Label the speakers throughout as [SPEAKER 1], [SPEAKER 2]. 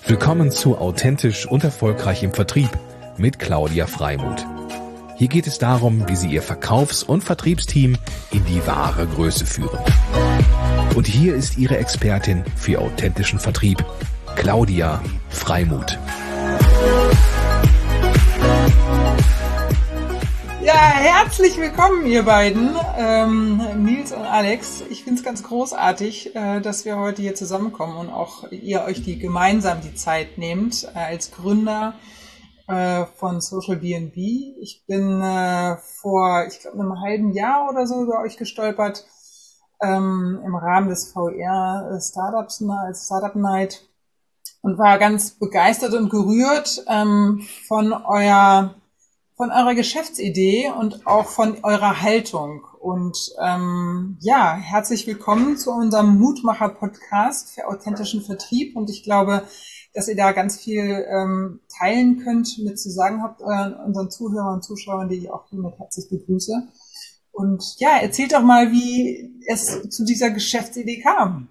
[SPEAKER 1] Willkommen zu Authentisch und Erfolgreich im Vertrieb mit Claudia Freimuth. Hier geht es darum, wie Sie Ihr Verkaufs- und Vertriebsteam in die wahre Größe führen. Und hier ist Ihre Expertin für authentischen Vertrieb, Claudia Freimuth.
[SPEAKER 2] Ja, herzlich willkommen, ihr beiden, Nils und Alex. Ich finde es ganz großartig, dass wir heute hier zusammenkommen und auch ihr euch gemeinsam die Zeit nehmt als Gründer von Social B&B. Ich bin vor, ich glaube, einem halben Jahr oder so über euch gestolpert im Rahmen des VR Startups als Startup Night und war ganz begeistert und gerührt von eurer Geschäftsidee und auch von eurer Haltung. Und ja, herzlich willkommen zu unserem Mutmacher-Podcast für authentischen Vertrieb. Und ich glaube, dass ihr da ganz viel teilen könnt, mit zu sagen habt, unseren Zuhörern und Zuschauern, die ich auch hiermit herzlich begrüße. Und ja, erzählt doch mal, wie es zu dieser Geschäftsidee kam.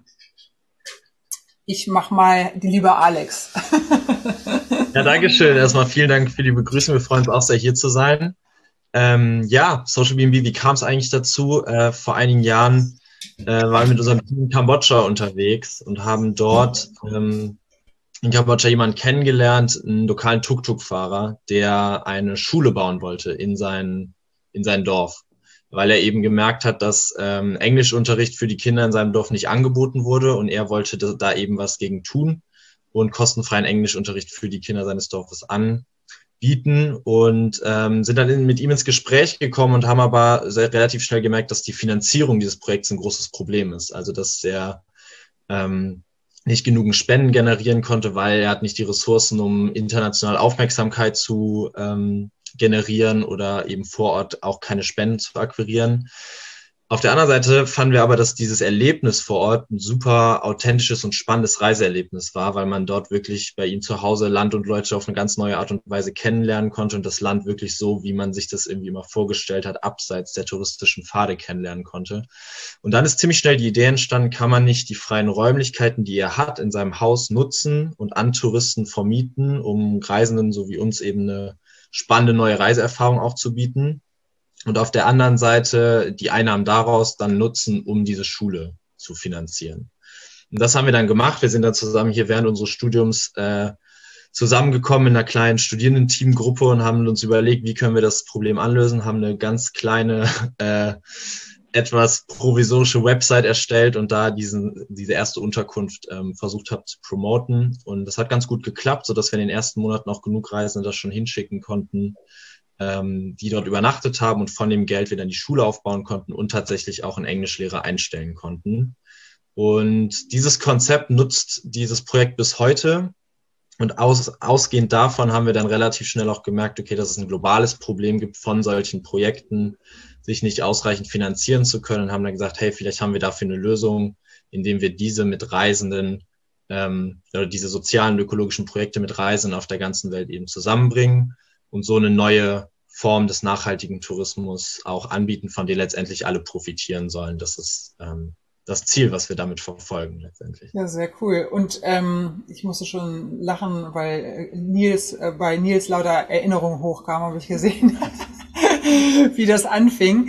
[SPEAKER 2] Ich mach mal die liebe Alex.
[SPEAKER 3] Ja, danke schön. Erstmal vielen Dank für die Begrüßung. Wir freuen uns auch sehr, hier zu sein. Ja, Social B&B, wie kam es eigentlich dazu? Vor einigen Jahren waren wir mit unserem Team in Kambodscha unterwegs und haben dort in Kambodscha jemanden kennengelernt, einen lokalen Tuk-Tuk-Fahrer, der eine Schule bauen wollte in sein Dorf, weil er eben gemerkt hat, dass Englischunterricht für die Kinder in seinem Dorf nicht angeboten wurde und er wollte da eben was gegen tun und kostenfreien Englischunterricht für die Kinder seines Dorfes anbieten und sind dann mit ihm ins Gespräch gekommen und haben aber relativ schnell gemerkt, dass die Finanzierung dieses Projekts ein großes Problem ist. Also dass er nicht genügend Spenden generieren konnte, weil er hat nicht die Ressourcen, um international Aufmerksamkeit zu generieren oder eben vor Ort auch keine Spenden zu akquirieren. Auf der anderen Seite fanden wir aber, dass dieses Erlebnis vor Ort ein super authentisches und spannendes Reiseerlebnis war, weil man dort wirklich bei ihm zu Hause Land und Leute auf eine ganz neue Art und Weise kennenlernen konnte und das Land wirklich so, wie man sich das irgendwie immer vorgestellt hat, abseits der touristischen Pfade kennenlernen konnte. Und dann ist ziemlich schnell die Idee entstanden, kann man nicht die freien Räumlichkeiten, die er hat, in seinem Haus nutzen und an Touristen vermieten, um Reisenden so wie uns eben eine spannende neue Reiseerfahrung auch zu bieten. Und auf der anderen Seite die Einnahmen daraus dann nutzen, um diese Schule zu finanzieren. Und das haben wir dann gemacht. Wir sind dann zusammen hier während unseres Studiums zusammengekommen in einer kleinen Studierendenteamgruppe und haben uns überlegt, wie können wir das Problem anlösen, haben eine ganz kleine, etwas provisorische Website erstellt und da diese erste Unterkunft versucht habe zu promoten. Und das hat ganz gut geklappt, sodass wir in den ersten Monaten auch genug Reisende das schon hinschicken konnten, die dort übernachtet haben und von dem Geld wir dann die Schule aufbauen konnten und tatsächlich auch einen Englischlehrer einstellen konnten. Und dieses Konzept nutzt dieses Projekt bis heute. Und ausgehend davon haben wir dann relativ schnell auch gemerkt, okay, dass es ein globales Problem gibt von solchen Projekten, sich nicht ausreichend finanzieren zu können und haben dann gesagt, hey, vielleicht haben wir dafür eine Lösung, indem wir diese mit Reisenden oder diese sozialen und ökologischen Projekte mit Reisenden auf der ganzen Welt eben zusammenbringen und so eine neue Form des nachhaltigen Tourismus auch anbieten, von der letztendlich alle profitieren sollen. Das ist das Ziel, was wir damit verfolgen letztendlich.
[SPEAKER 2] Ja, sehr cool. Und ich musste schon lachen, weil bei Nils lauter Erinnerungen hochkamen, habe ich gesehen, wie das anfing.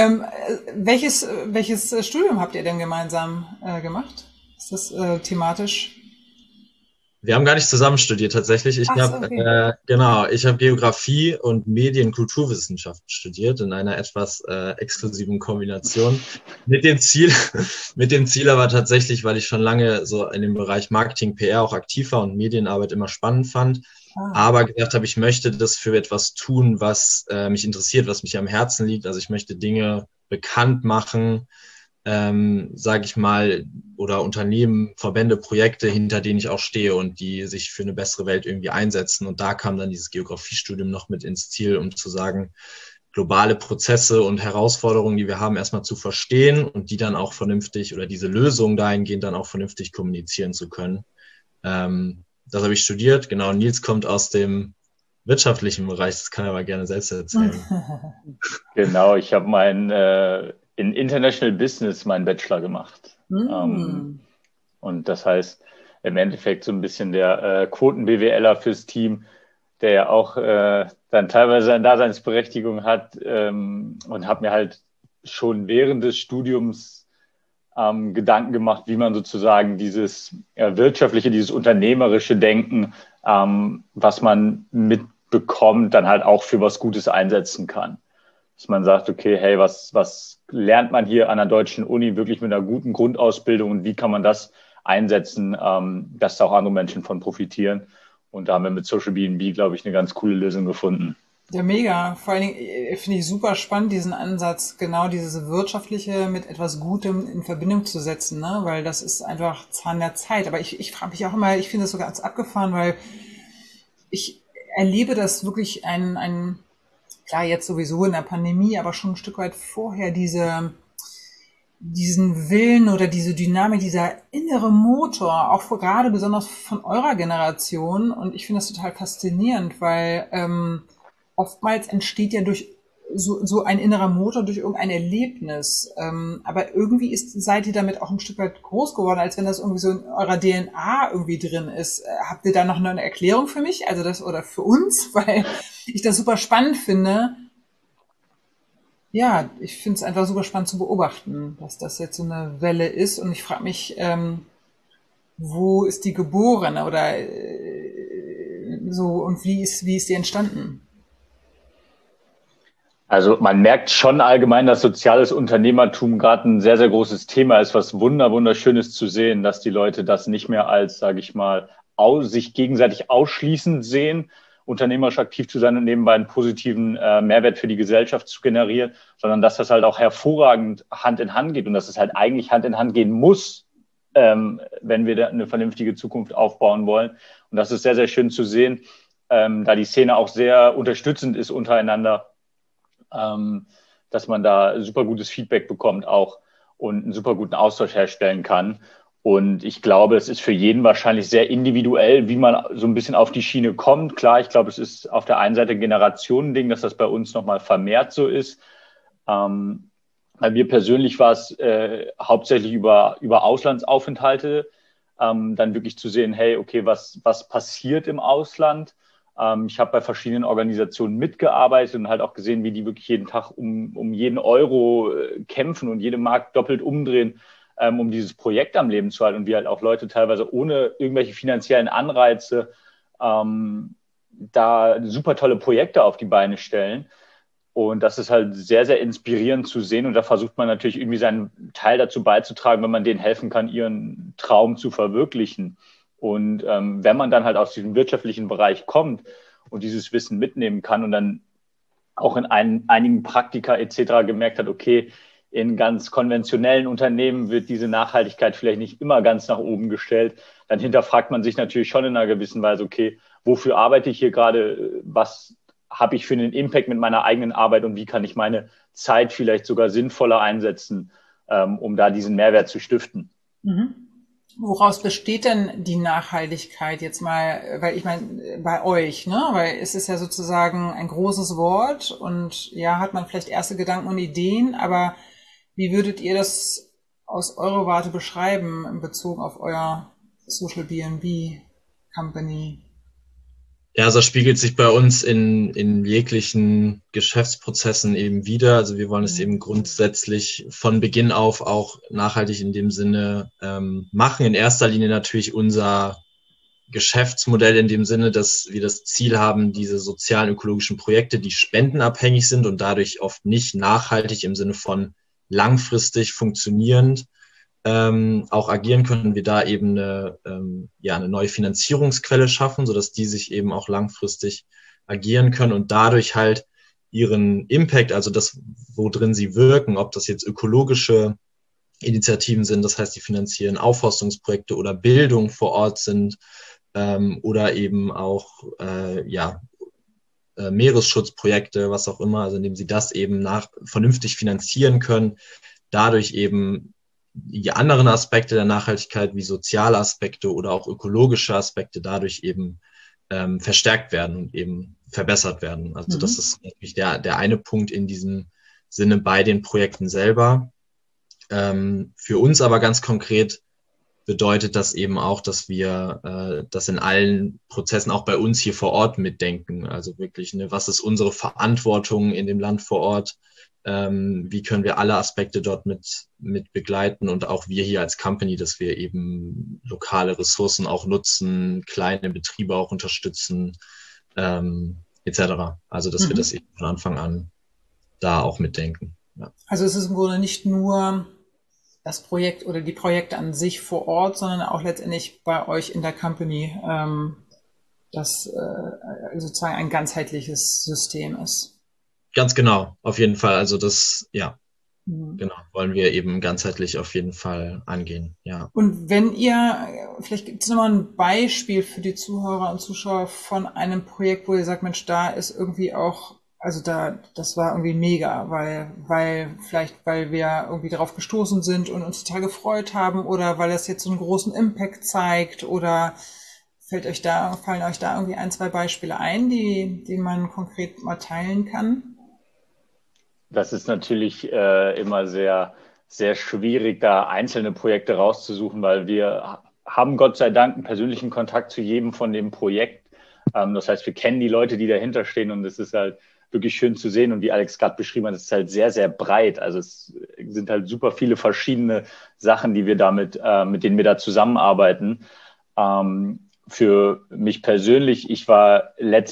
[SPEAKER 2] Welches Studium habt ihr denn gemeinsam gemacht? Ist das thematisch?
[SPEAKER 3] Wir haben gar nicht zusammen studiert tatsächlich. Ich habe Geografie und Medien- und Kulturwissenschaften studiert in einer etwas exklusiven Kombination. Mit dem Ziel aber tatsächlich, weil ich schon lange so in dem Bereich Marketing, PR auch aktiv war und Medienarbeit immer spannend fand, aber gesagt habe, ich möchte das für etwas tun, was mich interessiert, was mich am Herzen liegt. Also ich möchte Dinge bekannt machen, sage ich mal, oder Unternehmen, Verbände, Projekte, hinter denen ich auch stehe und die sich für eine bessere Welt irgendwie einsetzen. Und da kam dann dieses Geografiestudium noch mit ins Ziel, um zu sagen, globale Prozesse und Herausforderungen, die wir haben, erstmal zu verstehen und die dann auch vernünftig oder diese Lösungen dahingehend dann auch vernünftig kommunizieren zu können. Das habe ich studiert. Genau, Nils kommt aus dem wirtschaftlichen Bereich, das kann er aber gerne selbst erzählen.
[SPEAKER 4] Genau, ich habe in International Business meinen Bachelor gemacht. Und das heißt, im Endeffekt so ein bisschen der Quoten-BWLer fürs Team, der ja auch dann teilweise eine Daseinsberechtigung hat, und habe mir halt schon während des Studiums Gedanken gemacht, wie man sozusagen dieses wirtschaftliche, dieses unternehmerische Denken, was man mitbekommt, dann halt auch für was Gutes einsetzen kann. Dass man sagt, okay, hey, was lernt man hier an einer deutschen Uni wirklich mit einer guten Grundausbildung und wie kann man das einsetzen, dass da auch andere Menschen von profitieren. Und da haben wir mit Social BNB, glaube ich, eine ganz coole Lösung gefunden.
[SPEAKER 2] Ja, mega. Vor allen Dingen finde ich super spannend, diesen Ansatz, genau dieses Wirtschaftliche mit etwas Gutem in Verbindung zu setzen, ne? Weil das ist einfach Zahn der Zeit. Aber ich frage mich auch immer, ich finde das so ganz abgefahren, weil ich erlebe das wirklich klar, jetzt sowieso in der Pandemie, aber schon ein Stück weit vorher, diesen Willen oder diese Dynamik, dieser innere Motor, auch gerade besonders von eurer Generation. Und ich finde das total faszinierend, weil oftmals entsteht ja durch so ein innerer Motor durch irgendein Erlebnis. Aber irgendwie seid ihr damit auch ein Stück weit groß geworden, als wenn das irgendwie so in eurer DNA irgendwie drin ist. Habt ihr da noch eine Erklärung für mich? Also oder für uns? Weil ich das super spannend finde. Ja, ich finde es einfach super spannend zu beobachten, dass das jetzt so eine Welle ist. Und ich frage mich, wo ist die geboren oder so und wie ist die entstanden?
[SPEAKER 4] Also man merkt schon allgemein, dass soziales Unternehmertum gerade ein sehr, sehr großes Thema ist, was wunderschönes zu sehen, dass die Leute das nicht mehr als, sage ich mal, sich gegenseitig ausschließend sehen, unternehmerisch aktiv zu sein und nebenbei einen positiven Mehrwert für die Gesellschaft zu generieren, sondern dass das halt auch hervorragend Hand in Hand geht und dass es halt eigentlich Hand in Hand gehen muss, wenn wir da eine vernünftige Zukunft aufbauen wollen. Und das ist sehr, sehr schön zu sehen, da die Szene auch sehr unterstützend ist untereinander, dass man da super gutes Feedback bekommt auch und einen super guten Austausch herstellen kann. Und ich glaube, es ist für jeden wahrscheinlich sehr individuell, wie man so ein bisschen auf die Schiene kommt. Klar, ich glaube, es ist auf der einen Seite ein Generationending, dass das bei uns nochmal vermehrt so ist. Bei mir persönlich war es hauptsächlich über Auslandsaufenthalte, dann wirklich zu sehen, hey, okay, was passiert im Ausland? Ich habe bei verschiedenen Organisationen mitgearbeitet und halt auch gesehen, wie die wirklich jeden Tag um jeden Euro kämpfen und jede Mark doppelt umdrehen, um dieses Projekt am Leben zu halten und wie halt auch Leute teilweise ohne irgendwelche finanziellen Anreize da super tolle Projekte auf die Beine stellen. Und das ist halt sehr, sehr inspirierend zu sehen. Und da versucht man natürlich irgendwie seinen Teil dazu beizutragen, wenn man denen helfen kann, ihren Traum zu verwirklichen. Und wenn man dann halt aus diesem wirtschaftlichen Bereich kommt und dieses Wissen mitnehmen kann und dann auch in einigen Praktika etc. gemerkt hat, okay, in ganz konventionellen Unternehmen wird diese Nachhaltigkeit vielleicht nicht immer ganz nach oben gestellt, dann hinterfragt man sich natürlich schon in einer gewissen Weise, okay, wofür arbeite ich hier gerade, was habe ich für einen Impact mit meiner eigenen Arbeit und wie kann ich meine Zeit vielleicht sogar sinnvoller einsetzen, um da diesen Mehrwert zu stiften.
[SPEAKER 2] Mhm. Woraus besteht denn die Nachhaltigkeit jetzt mal, weil ich meine, bei euch, ne? Weil es ist ja sozusagen ein großes Wort und ja, hat man vielleicht erste Gedanken und Ideen, aber wie würdet ihr das aus eurer Warte beschreiben in Bezug auf euer Social BNB Company?
[SPEAKER 3] Ja, also das spiegelt sich bei uns in jeglichen Geschäftsprozessen eben wieder. Also wir wollen es eben grundsätzlich von Beginn auf auch nachhaltig in dem Sinne machen. In erster Linie natürlich unser Geschäftsmodell in dem Sinne, dass wir das Ziel haben, diese sozialen, ökologischen Projekte, die spendenabhängig sind und dadurch oft nicht nachhaltig im Sinne von langfristig funktionierend auch agieren, können wir da eben eine neue Finanzierungsquelle schaffen, sodass die sich eben auch langfristig agieren können und dadurch halt ihren Impact, also das, wo drin sie wirken, ob das jetzt ökologische Initiativen sind, das heißt, die finanzieren Aufforstungsprojekte oder Bildung vor Ort sind oder eben auch Meeresschutzprojekte, was auch immer, also indem sie das eben vernünftig finanzieren können, dadurch eben die anderen Aspekte der Nachhaltigkeit wie soziale Aspekte oder auch ökologische Aspekte dadurch eben verstärkt werden und eben verbessert werden. Also das ist natürlich der eine Punkt in diesem Sinne bei den Projekten selber. Für uns aber ganz konkret bedeutet das eben auch, dass wir das in allen Prozessen auch bei uns hier vor Ort mitdenken. Also wirklich, ne, was ist unsere Verantwortung in dem Land vor Ort? Wie können wir alle Aspekte dort mit begleiten und auch wir hier als Company, dass wir eben lokale Ressourcen auch nutzen, kleine Betriebe auch unterstützen, etc. Also, dass wir das eben von Anfang an da auch mitdenken. Ja.
[SPEAKER 2] Also es ist im Grunde nicht nur das Projekt oder die Projekte an sich vor Ort, sondern auch letztendlich bei euch in der Company, das sozusagen ein ganzheitliches System ist.
[SPEAKER 3] Ganz genau, auf jeden Fall. Also das, ja, genau, wollen wir eben ganzheitlich auf jeden Fall angehen, ja.
[SPEAKER 2] Und wenn ihr, vielleicht gibt es nochmal ein Beispiel für die Zuhörer und Zuschauer von einem Projekt, wo ihr sagt, Mensch, da ist irgendwie auch, also das war irgendwie mega, weil wir irgendwie darauf gestoßen sind und uns total gefreut haben oder weil das jetzt so einen großen Impact zeigt oder fallen euch da irgendwie 1, 2 Beispiele ein, die man konkret mal teilen kann?
[SPEAKER 4] Das ist natürlich immer sehr, sehr schwierig, da einzelne Projekte rauszusuchen, weil wir haben Gott sei Dank einen persönlichen Kontakt zu jedem von dem Projekt. Das heißt, wir kennen die Leute, die dahinter stehen und es ist halt wirklich schön zu sehen. Und wie Alex gerade beschrieben hat, es ist halt sehr, sehr breit. Also es sind halt super viele verschiedene Sachen, die wir damit, mit denen wir da zusammenarbeiten. Für mich persönlich, ich war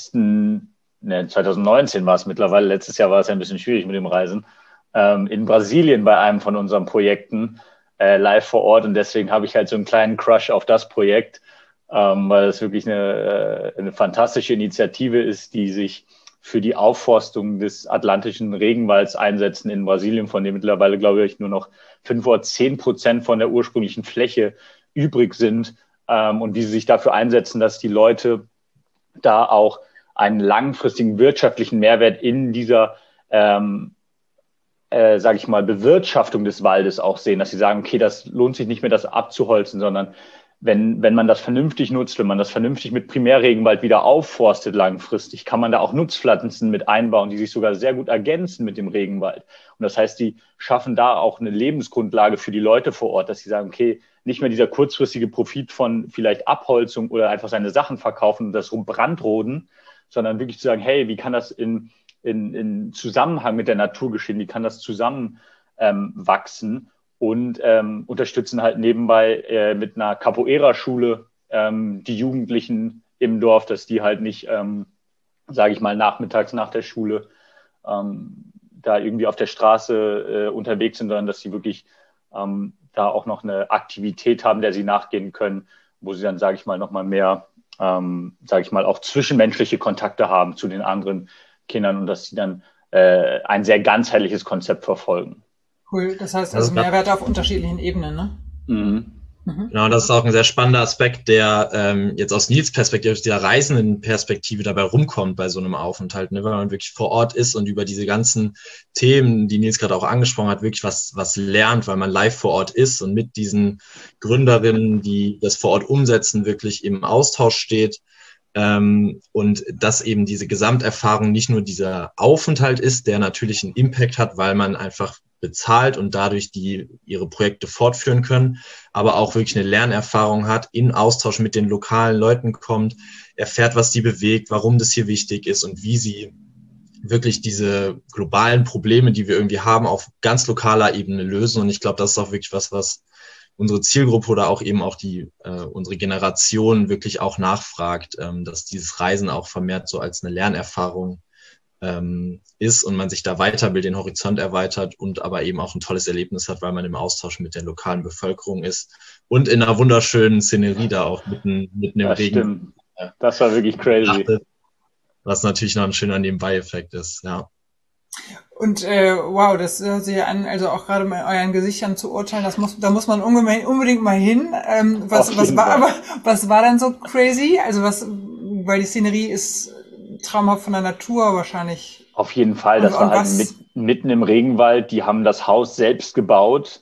[SPEAKER 4] 2019 war es mittlerweile, letztes Jahr war es ja ein bisschen schwierig mit dem Reisen, in Brasilien bei einem von unseren Projekten live vor Ort und deswegen habe ich halt so einen kleinen Crush auf das Projekt, weil es wirklich eine fantastische Initiative ist, die sich für die Aufforstung des atlantischen Regenwalds einsetzen in Brasilien, von dem mittlerweile, glaube ich, nur noch 5 oder 10% von der ursprünglichen Fläche übrig sind und wie sie sich dafür einsetzen, dass die Leute da auch einen langfristigen wirtschaftlichen Mehrwert in dieser, sage ich mal, Bewirtschaftung des Waldes auch sehen, dass sie sagen, okay, das lohnt sich nicht mehr, das abzuholzen, sondern wenn man das vernünftig nutzt, wenn man das vernünftig mit Primärregenwald wieder aufforstet langfristig, kann man da auch Nutzpflanzen mit einbauen, die sich sogar sehr gut ergänzen mit dem Regenwald. Und das heißt, die schaffen da auch eine Lebensgrundlage für die Leute vor Ort, dass sie sagen, okay, nicht mehr dieser kurzfristige Profit von vielleicht Abholzung oder einfach seine Sachen verkaufen und das Brandroden, sondern wirklich zu sagen, hey, wie kann das in Zusammenhang mit der Natur geschehen, wie kann das zusammen wachsen und unterstützen halt nebenbei mit einer Capoeira-Schule die Jugendlichen im Dorf, dass die halt nicht, sage ich mal, nachmittags nach der Schule da irgendwie auf der Straße unterwegs sind, sondern dass sie wirklich da auch noch eine Aktivität haben, der sie nachgehen können, wo sie dann, sage ich mal, nochmal mehr sage ich mal, auch zwischenmenschliche Kontakte haben zu den anderen Kindern und dass sie dann ein sehr ganzheitliches Konzept verfolgen.
[SPEAKER 2] Cool, das heißt also Mehrwert auf unterschiedlichen Ebenen, ne?
[SPEAKER 3] Mhm. Genau, das ist auch ein sehr spannender Aspekt, der jetzt aus Nils Perspektive, aus der reisenden Perspektive dabei rumkommt bei so einem Aufenthalt, ne? Weil man wirklich vor Ort ist und über diese ganzen Themen, die Nils gerade auch angesprochen hat, wirklich was lernt, weil man live vor Ort ist und mit diesen Gründerinnen, die das vor Ort umsetzen, wirklich im Austausch steht. Und dass eben diese Gesamterfahrung nicht nur dieser Aufenthalt ist, der natürlich einen Impact hat, weil man einfach bezahlt und dadurch ihre Projekte fortführen können, aber auch wirklich eine Lernerfahrung hat, in Austausch mit den lokalen Leuten kommt, erfährt, was die bewegt, warum das hier wichtig ist und wie sie wirklich diese globalen Probleme, die wir irgendwie haben, auf ganz lokaler Ebene lösen. Und ich glaube, das ist auch wirklich was unsere Zielgruppe oder auch eben auch unsere Generation wirklich auch nachfragt, dass dieses Reisen auch vermehrt so als eine Lernerfahrung ist und man sich da weiterbildet, den Horizont erweitert und aber eben auch ein tolles Erlebnis hat, weil man im Austausch mit der lokalen Bevölkerung ist und in einer wunderschönen Szenerie da auch mitten im Regen.
[SPEAKER 4] Stimmt. Das war wirklich crazy.
[SPEAKER 3] Was natürlich noch ein schöner Nebenbei-Effekt ist, ja.
[SPEAKER 2] Und wow, das hört sich an, also auch gerade bei euren Gesichtern zu urteilen, da muss man unbedingt mal hin. Was war dann so crazy? Also weil die Szenerie ist traumhaft von der Natur wahrscheinlich.
[SPEAKER 4] Auf jeden Fall, das war halt mitten im Regenwald. Die haben das Haus selbst gebaut.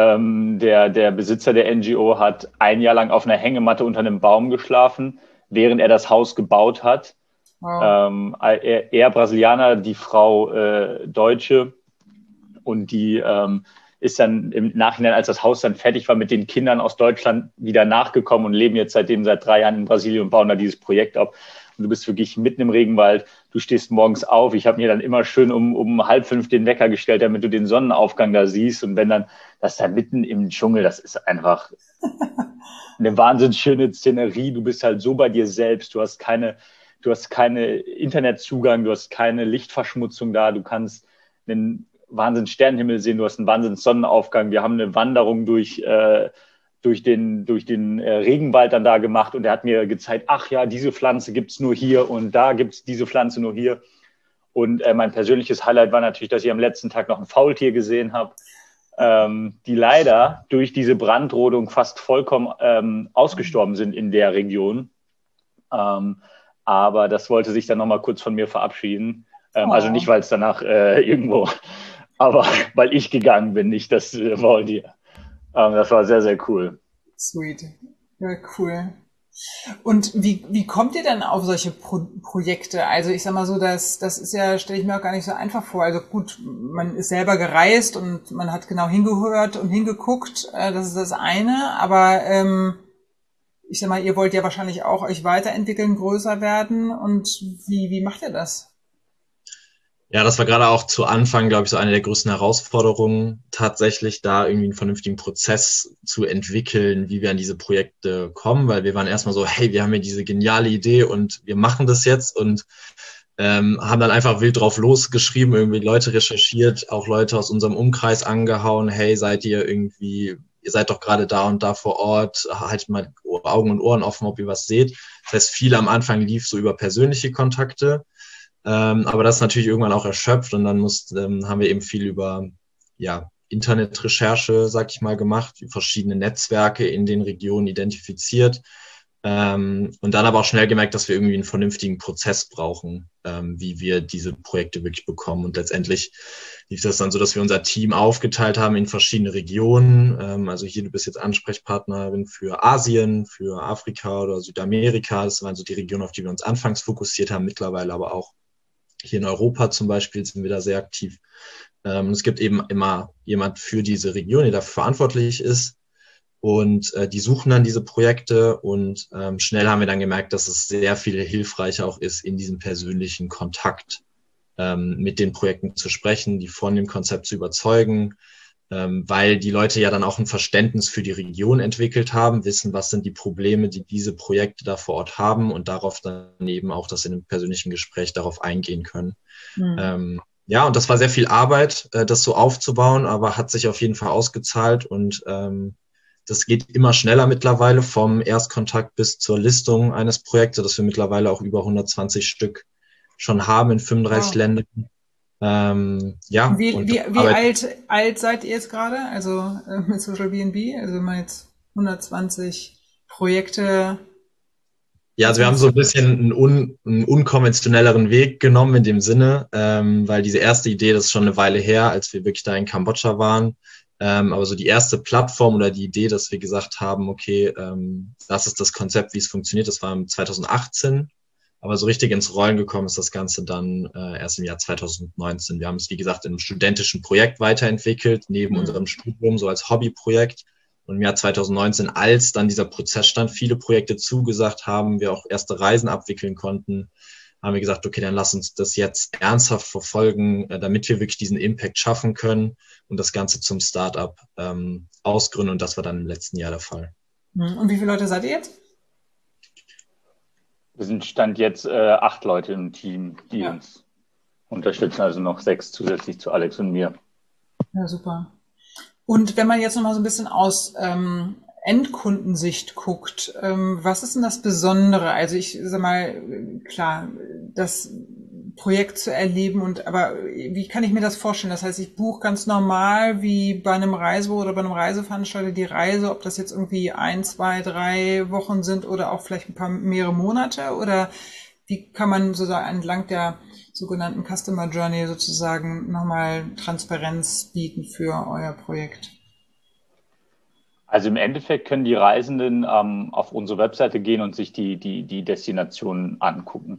[SPEAKER 4] Der Besitzer der NGO hat 1 Jahr lang auf einer Hängematte unter einem Baum geschlafen, während er das Haus gebaut hat. Wow. Er Brasilianer, die Frau Deutsche und die ist dann im Nachhinein, als das Haus dann fertig war, mit den Kindern aus Deutschland wieder nachgekommen und leben jetzt seit 3 Jahren in Brasilien und bauen da dieses Projekt auf. Und du bist wirklich mitten im Regenwald. Du stehst morgens auf. Ich habe mir dann immer schön um 4:30 den Wecker gestellt, damit du den Sonnenaufgang da siehst. Und wenn dann, das da mitten im Dschungel, das ist einfach eine wahnsinnig schöne Szenerie. Du bist halt so bei dir selbst. Du hast keine Internetzugang, du hast keine Lichtverschmutzung da. Du kannst einen Wahnsinns Sternenhimmel sehen, du hast einen Wahnsinns Sonnenaufgang. Wir haben eine Wanderung durch den Regenwald dann da gemacht und er hat mir gezeigt, ach ja, diese Pflanze gibt's nur hier und da gibt's diese Pflanze nur hier. Und mein persönliches Highlight war natürlich, dass ich am letzten Tag noch ein Faultier gesehen habe, die leider durch diese Brandrodung fast vollkommen ausgestorben sind in der Region. Aber das wollte sich dann nochmal kurz von mir verabschieden. Also nicht, weil es danach irgendwo, aber weil ich gegangen bin, nicht das Faultier. Das war sehr, sehr cool.
[SPEAKER 2] Sweet. Ja, cool. Und wie kommt ihr denn auf solche Projekte? Also ich sag mal so, das ist ja, stelle ich mir auch gar nicht so einfach vor. Also gut, man ist selber gereist und man hat genau hingehört und hingeguckt, das ist das eine, aber ich sag mal, ihr wollt ja wahrscheinlich auch euch weiterentwickeln, größer werden und wie macht ihr das?
[SPEAKER 3] Ja, das war gerade auch zu Anfang, glaube ich, so eine der größten Herausforderungen, tatsächlich da irgendwie einen vernünftigen Prozess zu entwickeln, wie wir an diese Projekte kommen, weil wir waren erstmal so, hey, wir haben hier diese geniale Idee und wir machen das jetzt und haben dann einfach wild drauf losgeschrieben, irgendwie Leute recherchiert, auch Leute aus unserem Umkreis angehauen, hey, ihr seid doch gerade da und da vor Ort, haltet mal Augen und Ohren offen, ob ihr was seht. Das heißt, viel am Anfang lief so über persönliche Kontakte. Aber das ist natürlich irgendwann auch erschöpft und dann haben wir eben viel über Internetrecherche, sag ich mal, gemacht, verschiedene Netzwerke in den Regionen identifiziert und dann aber auch schnell gemerkt, dass wir irgendwie einen vernünftigen Prozess brauchen, wie wir diese Projekte wirklich bekommen. Und letztendlich lief das dann so, dass wir unser Team aufgeteilt haben in verschiedene Regionen. Also hier, du bist jetzt Ansprechpartnerin für Asien, für Afrika oder Südamerika. Das waren so die Regionen, auf die wir uns anfangs fokussiert haben, mittlerweile aber auch hier in Europa zum Beispiel sind wir da sehr aktiv. Es gibt eben immer jemand für diese Region, der dafür verantwortlich ist. Und die suchen dann diese Projekte und schnell haben wir dann gemerkt, dass es sehr viel hilfreicher auch ist, in diesem persönlichen Kontakt mit den Projekten zu sprechen, die von dem Konzept zu überzeugen, weil die Leute ja dann auch ein Verständnis für die Region entwickelt haben, wissen, was sind die Probleme, die diese Projekte da vor Ort haben und darauf dann eben auch, dass in einem persönlichen Gespräch darauf eingehen können. Mhm. Und das war sehr viel Arbeit, das so aufzubauen, aber hat sich auf jeden Fall ausgezahlt und das geht immer schneller mittlerweile vom Erstkontakt bis zur Listung eines Projektes, dass wir mittlerweile auch über 120 Stück schon haben in 35 Ländern.
[SPEAKER 2] Wie alt seid ihr jetzt gerade? Also mit Social BNB? Also wenn man jetzt 120 Projekte.
[SPEAKER 3] Ja, also wir haben so ein bisschen einen unkonventionelleren Weg genommen in dem Sinne, weil diese erste Idee, das ist schon eine Weile her, als wir wirklich da in Kambodscha waren. Aber so die erste Plattform oder die Idee, dass wir gesagt haben, okay, das ist das Konzept, wie es funktioniert, das war 2018. Aber so richtig ins Rollen gekommen ist das Ganze dann erst im Jahr 2019. Wir haben es, wie gesagt, in einem studentischen Projekt weiterentwickelt, neben unserem Studium, so als Hobbyprojekt. Und im Jahr 2019, als dann dieser Prozess stand, viele Projekte zugesagt haben, wir auch erste Reisen abwickeln konnten, haben wir gesagt, okay, dann lass uns das jetzt ernsthaft verfolgen, damit wir wirklich diesen Impact schaffen können und das Ganze zum Startup ausgründen. Und das war dann im letzten Jahr der Fall.
[SPEAKER 2] Und wie viele Leute seid ihr jetzt?
[SPEAKER 4] Wir sind Stand jetzt 8 Leute im Team, die uns unterstützen, also noch 6 zusätzlich zu Alex und mir.
[SPEAKER 2] Ja, super. Und wenn man jetzt nochmal so ein bisschen aus Endkundensicht guckt, was ist denn das Besondere? Also ich sag mal, klar, das Projekt zu erleben aber wie kann ich mir das vorstellen? Das heißt, ich buche ganz normal wie bei einem Reisebüro oder bei einem Reiseveranstalter die Reise, ob das jetzt irgendwie 1, 2, 3 Wochen sind oder auch vielleicht mehrere Monate, oder wie kann man sozusagen entlang der sogenannten Customer Journey sozusagen nochmal Transparenz bieten für euer Projekt?
[SPEAKER 4] Also im Endeffekt können die Reisenden auf unsere Webseite gehen und sich die Destinationen angucken.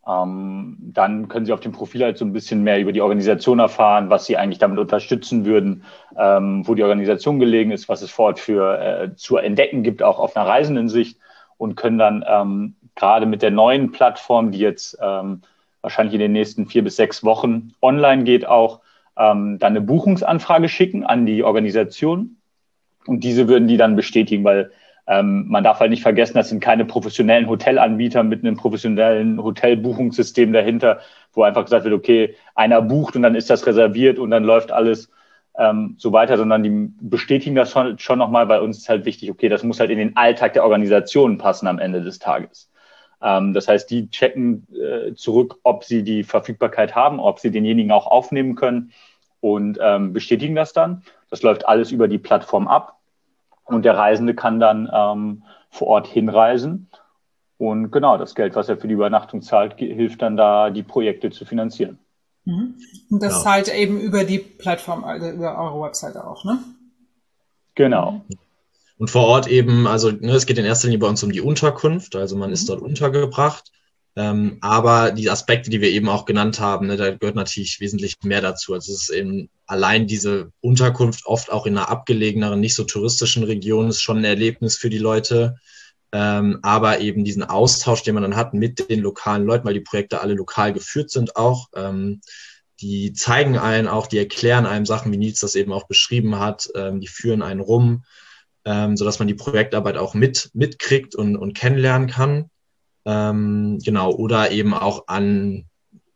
[SPEAKER 4] Dann können Sie auf dem Profil halt so ein bisschen mehr über die Organisation erfahren, was Sie eigentlich damit unterstützen würden, wo die Organisation gelegen ist, was es vor Ort zu entdecken gibt, auch auf einer Reisendensicht, und können dann gerade mit der neuen Plattform, die jetzt wahrscheinlich in den nächsten 4 bis 6 Wochen online geht, auch dann eine Buchungsanfrage schicken an die Organisation, und diese würden die dann bestätigen, weil man darf halt nicht vergessen, das sind keine professionellen Hotelanbieter mit einem professionellen Hotelbuchungssystem dahinter, wo einfach gesagt wird, okay, einer bucht und dann ist das reserviert und dann läuft alles so weiter, sondern die bestätigen das schon nochmal, weil uns ist halt wichtig, okay, das muss halt in den Alltag der Organisation passen am Ende des Tages. Das heißt, die checken zurück, ob sie die Verfügbarkeit haben, ob sie denjenigen auch aufnehmen können, und bestätigen das dann. Das läuft alles über die Plattform ab. Und der Reisende kann dann vor Ort hinreisen. Und genau, das Geld, was er für die Übernachtung zahlt, hilft dann da, die Projekte zu finanzieren.
[SPEAKER 2] Und das zahlt eben über die Plattform, also über eure Webseite auch, ne?
[SPEAKER 4] Genau.
[SPEAKER 3] Und vor Ort eben, also es geht in erster Linie bei uns um die Unterkunft, also man ist dort untergebracht. Aber die Aspekte, die wir eben auch genannt haben, da gehört natürlich wesentlich mehr dazu. Also es ist eben allein diese Unterkunft, oft auch in einer abgelegeneren, nicht so touristischen Region, ist schon ein Erlebnis für die Leute. Aber eben diesen Austausch, den man dann hat mit den lokalen Leuten, weil die Projekte alle lokal geführt sind auch, die zeigen einen auch, die erklären einem Sachen, wie Nils das eben auch beschrieben hat, die führen einen rum, sodass man die Projektarbeit auch mitkriegt und kennenlernen kann. Genau, oder eben auch an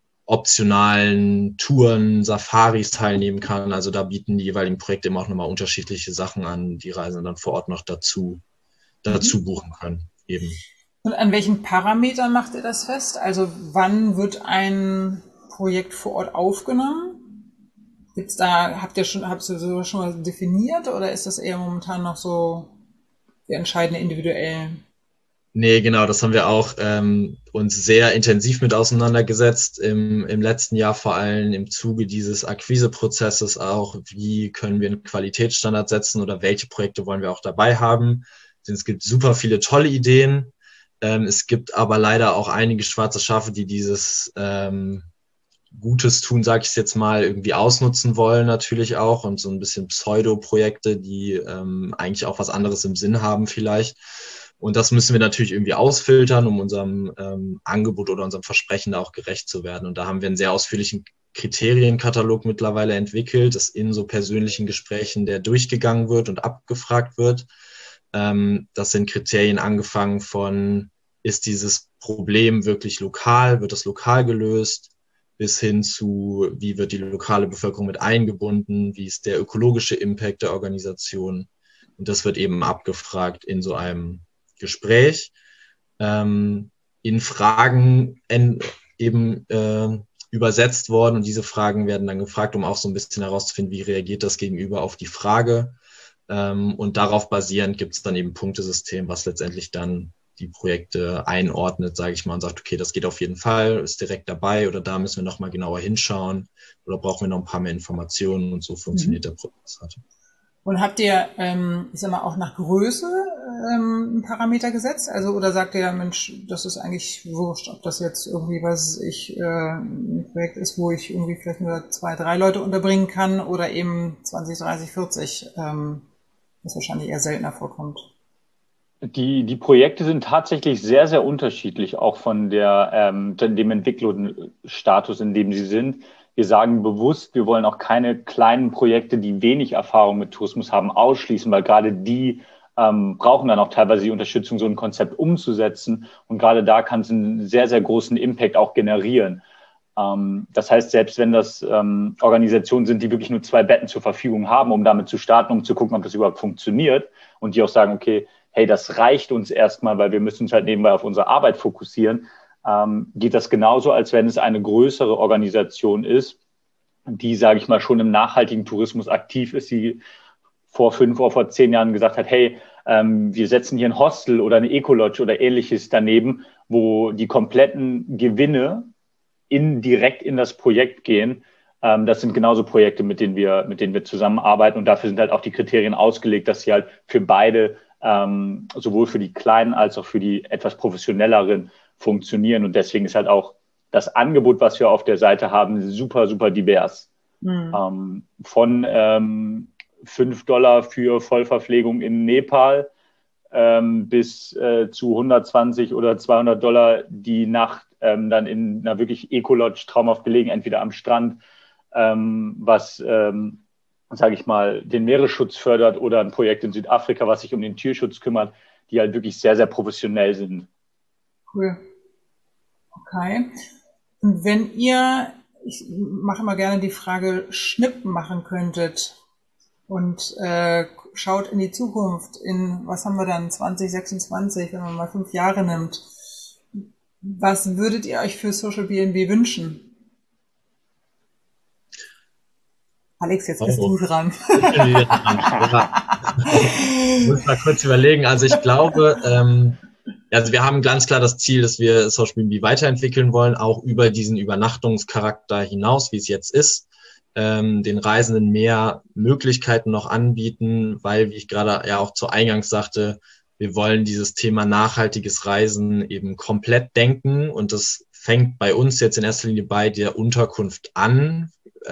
[SPEAKER 3] optionalen Touren, Safaris teilnehmen kann. Also da bieten die jeweiligen Projekte immer auch nochmal unterschiedliche Sachen an, die Reisenden dann vor Ort noch dazu buchen können. Eben.
[SPEAKER 2] Und an welchen Parametern macht ihr das fest? Also wann wird ein Projekt vor Ort aufgenommen? Habt ihr sowas schon mal definiert, oder ist das eher momentan noch so, wir entscheiden individuell?
[SPEAKER 3] Nee, genau, das haben wir auch uns sehr intensiv mit auseinandergesetzt im letzten Jahr, vor allem im Zuge dieses Akquiseprozesses auch. Wie können wir einen Qualitätsstandard setzen oder welche Projekte wollen wir auch dabei haben? Denn es gibt super viele tolle Ideen. Es gibt aber leider auch einige schwarze Schafe, die dieses Gutes tun, sage ich jetzt mal, irgendwie ausnutzen wollen natürlich auch, und so ein bisschen Pseudo-Projekte, die eigentlich auch was anderes im Sinn haben vielleicht. Und das müssen wir natürlich irgendwie ausfiltern, um unserem Angebot oder unserem Versprechen da auch gerecht zu werden. Und da haben wir einen sehr ausführlichen Kriterienkatalog mittlerweile entwickelt, das in so persönlichen Gesprächen, der durchgegangen wird und abgefragt wird. Das sind Kriterien angefangen von, ist dieses Problem wirklich lokal, wird das lokal gelöst, bis hin zu, wie wird die lokale Bevölkerung mit eingebunden, wie ist der ökologische Impact der Organisation. Und das wird eben abgefragt in so einem Gespräch, in Fragen eben übersetzt worden, und diese Fragen werden dann gefragt, um auch so ein bisschen herauszufinden, wie reagiert das Gegenüber auf die Frage, und darauf basierend gibt es dann eben ein Punktesystem, was letztendlich dann die Projekte einordnet, sage ich mal, und sagt, okay, das geht auf jeden Fall, ist direkt dabei, oder da müssen wir nochmal genauer hinschauen, oder brauchen wir noch ein paar mehr Informationen, und so funktioniert der Prozess halt.
[SPEAKER 2] Und habt ihr, ich sag mal, auch nach Größe einen Parameter gesetzt? Also, oder sagt ihr, Mensch, das ist eigentlich wurscht, ob das jetzt irgendwie, ein Projekt ist, wo ich irgendwie vielleicht nur 2, 3 Leute unterbringen kann, oder eben 20, 30, 40, was wahrscheinlich eher seltener vorkommt?
[SPEAKER 4] Die Projekte sind tatsächlich sehr, sehr unterschiedlich, auch von dem Entwicklungsstatus, in dem sie sind. Wir sagen bewusst, wir wollen auch keine kleinen Projekte, die wenig Erfahrung mit Tourismus haben, ausschließen, weil gerade die brauchen dann auch teilweise die Unterstützung, so ein Konzept umzusetzen. Und gerade da kann es einen sehr, sehr großen Impact auch generieren. Das heißt, selbst wenn das Organisationen sind, die wirklich nur 2 Betten zur Verfügung haben, um damit zu starten, um zu gucken, ob das überhaupt funktioniert, und die auch sagen, okay, hey, das reicht uns erstmal, weil wir müssen uns halt nebenbei auf unsere Arbeit fokussieren, geht das genauso, als wenn es eine größere Organisation ist, die, sage ich mal, schon im nachhaltigen Tourismus aktiv ist, die vor 5 oder vor 10 Jahren gesagt hat, hey, wir setzen hier ein Hostel oder eine Ecolodge oder ähnliches daneben, wo die kompletten Gewinne direkt in das Projekt gehen. Das sind genauso Projekte, mit denen wir zusammenarbeiten, und dafür sind halt auch die Kriterien ausgelegt, dass sie halt für beide, sowohl für die kleinen als auch für die etwas professionelleren, funktionieren. Und deswegen ist halt auch das Angebot, was wir auf der Seite haben, super, super divers. Von $5 für Vollverpflegung in Nepal bis zu 120 oder $200 die Nacht dann in einer wirklich Eco-Lodge traumhaft gelegen, entweder am Strand, was, sage ich mal, den Meeresschutz fördert, oder ein Projekt in Südafrika, was sich um den Tierschutz kümmert, die halt wirklich sehr, sehr professionell sind.
[SPEAKER 2] Cool. Okay. Und wenn ihr, ich mache immer gerne die Frage, Schnipp machen könntet und schaut in die Zukunft, in, was haben wir dann, 2026, wenn man mal 5 Jahre nimmt, was würdet ihr euch für Social BNB wünschen? Alex, jetzt bist du dran.
[SPEAKER 3] Ich muss mal kurz überlegen. Also ich glaube, also wir haben ganz klar das Ziel, dass wir Social BNB weiterentwickeln wollen, auch über diesen Übernachtungscharakter hinaus, wie es jetzt ist. Den Reisenden mehr Möglichkeiten noch anbieten, weil, wie ich gerade ja auch zu Eingangs sagte, wir wollen dieses Thema nachhaltiges Reisen eben komplett denken, und das fängt bei uns jetzt in erster Linie bei der Unterkunft an.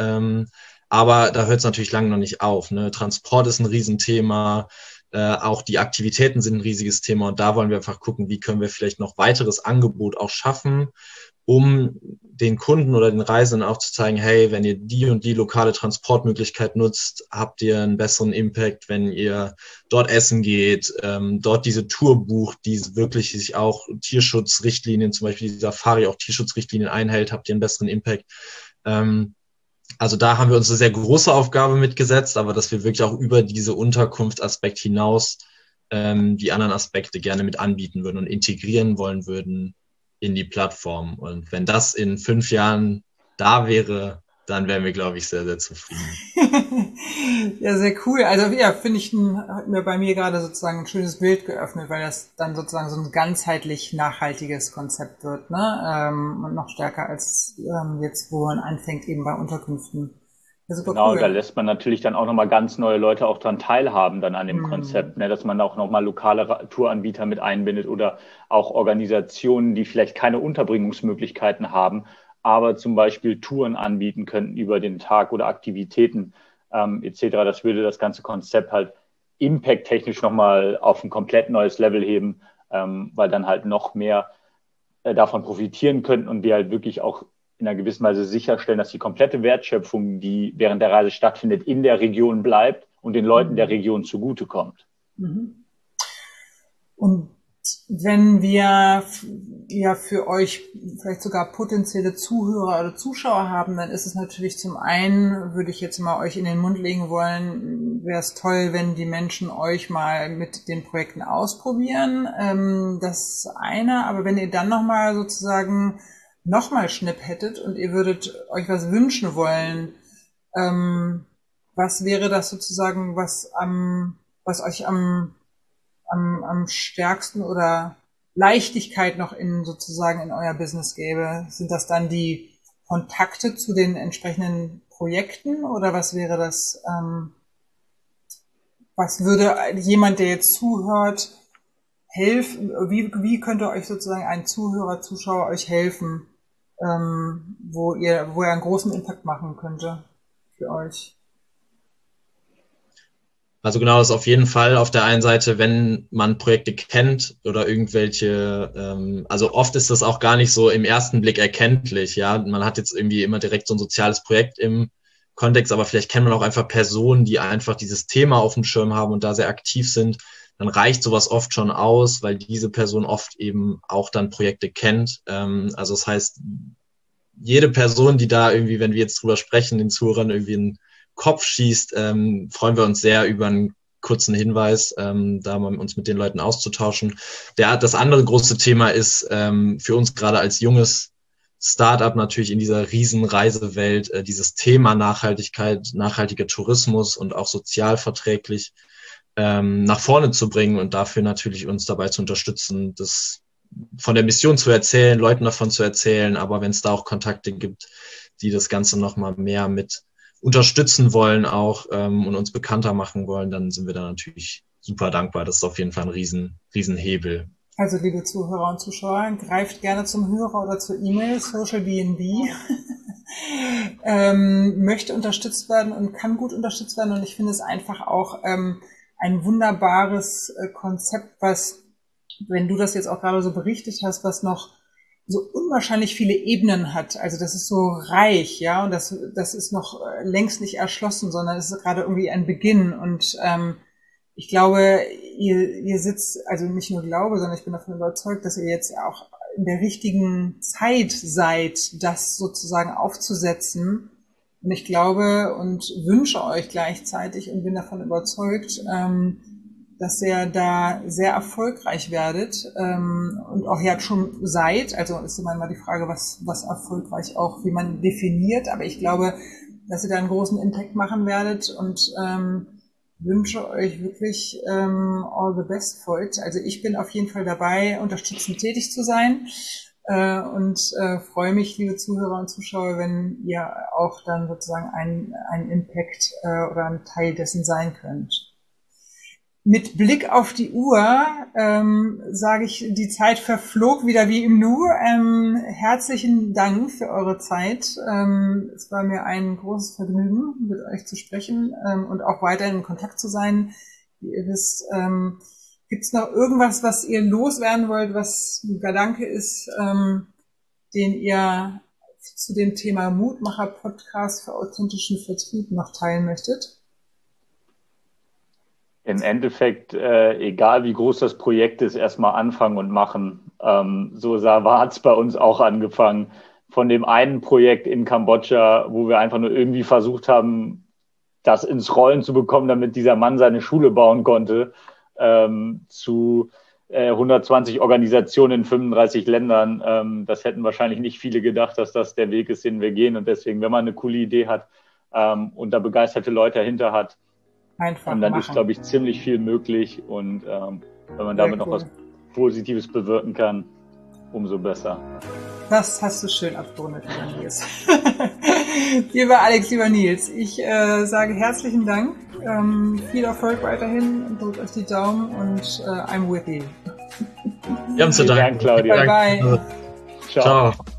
[SPEAKER 3] Aber da hört es natürlich lange noch nicht auf. Ne? Transport ist ein Riesenthema, auch die Aktivitäten sind ein riesiges Thema, und da wollen wir einfach gucken, wie können wir vielleicht noch weiteres Angebot auch schaffen, um den Kunden oder den Reisenden auch zu zeigen, hey, wenn ihr die und die lokale Transportmöglichkeit nutzt, habt ihr einen besseren Impact, wenn ihr dort essen geht, dort diese Tour bucht, die wirklich sich auch Tierschutzrichtlinien, zum Beispiel die Safari auch Tierschutzrichtlinien einhält, habt ihr einen besseren Impact. Also da haben wir uns eine sehr große Aufgabe mitgesetzt, aber dass wir wirklich auch über diese Unterkunftsaspekt hinaus die anderen Aspekte gerne mit anbieten würden und integrieren wollen würden in die Plattform. Und wenn das in 5 Jahren da wäre, dann wären wir, glaube ich, sehr, sehr zufrieden.
[SPEAKER 2] Ja, sehr cool. Also ja, finde ich, hat mir bei mir gerade sozusagen ein schönes Bild geöffnet, weil das dann sozusagen so ein ganzheitlich nachhaltiges Konzept wird, ne? Und noch stärker als jetzt, wo man anfängt, eben bei Unterkünften. Ja, super
[SPEAKER 4] Genau,
[SPEAKER 2] cool.
[SPEAKER 4] da lässt man natürlich dann auch nochmal ganz neue Leute auch dran teilhaben dann an dem Konzept, ne? Dass man auch nochmal lokale Touranbieter mit einbindet oder auch Organisationen, die vielleicht keine Unterbringungsmöglichkeiten haben, aber zum Beispiel Touren anbieten könnten über den Tag oder Aktivitäten etc. Das würde das ganze Konzept halt impact-technisch nochmal auf ein komplett neues Level heben, weil dann halt noch mehr davon profitieren könnten und wir halt wirklich auch in einer gewissen Weise sicherstellen, dass die komplette Wertschöpfung, die während der Reise stattfindet, in der Region bleibt und den Leuten der Region zugutekommt.
[SPEAKER 2] Und wenn wir ja für euch vielleicht sogar potenzielle Zuhörer oder Zuschauer haben, dann ist es natürlich zum einen, würde ich jetzt mal euch in den Mund legen wollen, wäre es toll, wenn die Menschen euch mal mit den Projekten ausprobieren. Das eine, aber wenn ihr dann nochmal sozusagen nochmal Schnipp hättet und ihr würdet euch was wünschen wollen, was wäre das sozusagen, was euch am stärksten oder Leichtigkeit noch sozusagen in euer Business gäbe? Sind das dann die Kontakte zu den entsprechenden Projekten oder was wäre das, was würde jemand, der jetzt zuhört, helfen? Wie könnte euch sozusagen ein Zuhörer, Zuschauer euch helfen, wo er einen großen Impact machen könnte für euch?
[SPEAKER 3] Also genau, das ist auf jeden Fall auf der einen Seite, wenn man Projekte kennt oder irgendwelche, also oft ist das auch gar nicht so im ersten Blick erkenntlich, ja. Man hat jetzt irgendwie immer direkt so ein soziales Projekt im Kontext, aber vielleicht kennt man auch einfach Personen, die einfach dieses Thema auf dem Schirm haben und da sehr aktiv sind. Dann reicht sowas oft schon aus, weil diese Person oft eben auch dann Projekte kennt. Also das heißt, jede Person, die da irgendwie, wenn wir jetzt drüber sprechen, den Zuhörern irgendwie einen Kopf schießt, freuen wir uns sehr über einen kurzen Hinweis, da mal uns mit den Leuten auszutauschen. Das andere große Thema ist für uns gerade als junges Startup natürlich in dieser riesen Reisewelt dieses Thema Nachhaltigkeit, nachhaltiger Tourismus und auch sozialverträglich nach vorne zu bringen und dafür natürlich uns dabei zu unterstützen, das von der Mission zu erzählen, Leuten davon zu erzählen, aber wenn es da auch Kontakte gibt, die das Ganze nochmal mehr mit unterstützen wollen auch und uns bekannter machen wollen, dann sind wir da natürlich super dankbar. Das ist auf jeden Fall ein riesen Hebel
[SPEAKER 2] Also, liebe Zuhörer und Zuschauer, greift gerne zum Hörer oder zur E-Mail, SocialBNB. Möchte unterstützt werden und kann gut unterstützt werden. Und ich finde es einfach auch ein wunderbares Konzept, was, wenn du das jetzt auch gerade so berichtet hast, was noch so unwahrscheinlich viele Ebenen hat. Also das ist so reich, ja, und das ist noch längst nicht erschlossen, sondern es ist gerade irgendwie ein Beginn. Und ich glaube, ihr sitzt, also nicht nur glaube, sondern ich bin davon überzeugt, dass ihr jetzt auch in der richtigen Zeit seid, das sozusagen aufzusetzen. Und ich glaube und wünsche euch gleichzeitig und bin davon überzeugt, dass ihr da sehr erfolgreich werdet und auch ja schon seid. Also ist immer mal die Frage, was erfolgreich auch, wie man definiert. Aber ich glaube, dass ihr da einen großen Impact machen werdet und wünsche euch wirklich all the best for it. Also ich bin auf jeden Fall dabei, unterstützend tätig zu sein und freue mich, liebe Zuhörer und Zuschauer, wenn ihr auch dann sozusagen ein Impact oder ein Teil dessen sein könnt. Mit Blick auf die Uhr sage ich, die Zeit verflog wieder wie im Nu. Herzlichen Dank für eure Zeit. Es war mir ein großes Vergnügen, mit euch zu sprechen und auch weiterhin in Kontakt zu sein. Wie ihr wisst, gibt es noch irgendwas, was ihr loswerden wollt, was ein Gedanke ist, den ihr zu dem Thema Mutmacher-Podcast für authentischen Vertrieb noch teilen möchtet?
[SPEAKER 4] Im Endeffekt, egal wie groß das Projekt ist, erstmal anfangen und machen. So hat es bei uns auch angefangen. Von dem einen Projekt in Kambodscha, wo wir einfach nur irgendwie versucht haben, das ins Rollen zu bekommen, damit dieser Mann seine Schule bauen konnte, zu 120 Organisationen in 35 Ländern. Das hätten wahrscheinlich nicht viele gedacht, dass das der Weg ist, den wir gehen. Und deswegen, wenn man eine coole Idee hat und da begeisterte Leute dahinter hat,
[SPEAKER 2] einfach
[SPEAKER 4] dann
[SPEAKER 2] machen.
[SPEAKER 4] ist, glaube ich, ziemlich viel möglich. Und wenn man damit noch was Positives bewirken kann, umso besser.
[SPEAKER 2] Das hast du schön abgerundet, lieber Nils. Lieber Alex, lieber Nils, ich sage herzlichen Dank. Viel Erfolg weiterhin. Drückt euch die Daumen und I'm with you.
[SPEAKER 3] Wir haben zu danken.
[SPEAKER 4] Claudia.
[SPEAKER 3] Bye, bye.
[SPEAKER 4] Ciao.